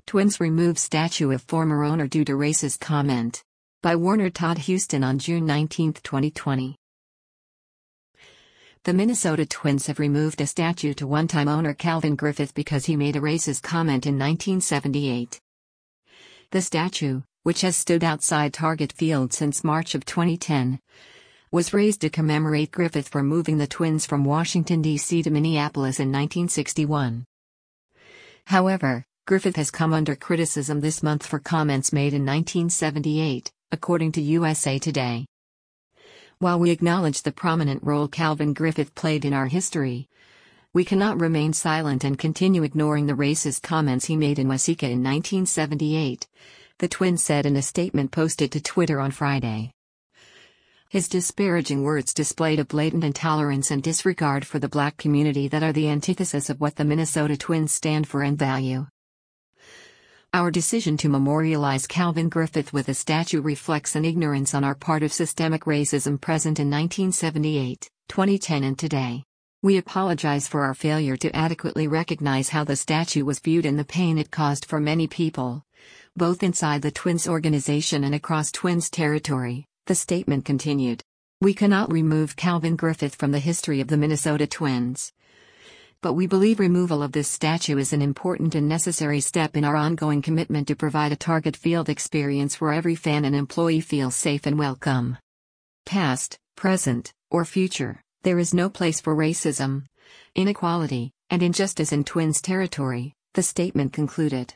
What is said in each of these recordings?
Twins remove statue of former owner due to racist comment. By Warner Todd Huston on June 19, 2020. The Minnesota Twins have removed a statue to one-time owner Calvin Griffith because he made a racist comment in 1978. The statue, which has stood outside Target Field since March of 2010, was raised to commemorate Griffith for moving the Twins from Washington, D.C. to Minneapolis in 1961. However, Griffith has come under criticism this month for comments made in 1978, according to USA Today. While we acknowledge the prominent role Calvin Griffith played in our history, we cannot remain silent and continue ignoring the racist comments he made in Waseca in 1978, the Twins said in a statement posted to Twitter on Friday. His disparaging words displayed a blatant intolerance and disregard for the Black community that are the antithesis of what the Minnesota Twins stand for and value. Our decision to memorialize Calvin Griffith with a statue reflects an ignorance on our part of systemic racism present in 1978, 2010 and today. We apologize for our failure to adequately recognize how the statue was viewed and the pain it caused for many people, both inside the Twins organization and across Twins territory, the statement continued. We cannot remove Calvin Griffith from the history of the Minnesota Twins, but we believe removal of this statue is an important and necessary step in our ongoing commitment to provide a Target Field experience where every fan and employee feels safe and welcome. Past, present, or future, there is no place for racism, inequality, and injustice in Twins territory, the statement concluded.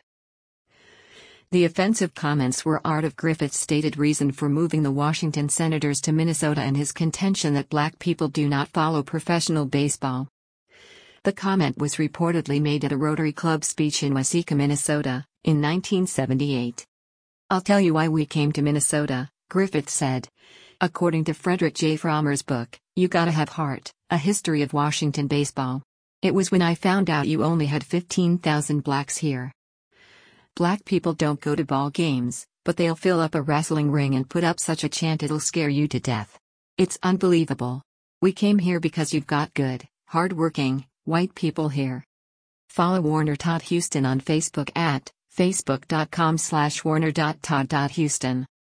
The offensive comments were part of Griffith's stated reason for moving the Washington Senators to Minnesota and his contention that Black people do not follow professional baseball. The comment was reportedly made at a Rotary Club speech in Waseca, Minnesota, in 1978. I'll tell you why we came to Minnesota, Griffith said. According to Frederick J. Frommer's book, You Gotta Have Heart, A History of Washington Baseball. It was when I found out you only had 15,000 blacks here. Black people don't go to ball games, but they'll fill up a wrestling ring and put up such a chant it'll scare you to death. It's unbelievable. We came here because you've got good, hard-working, white people here. Follow Warner Todd Huston on Facebook at facebook.com/warner.todd.huston.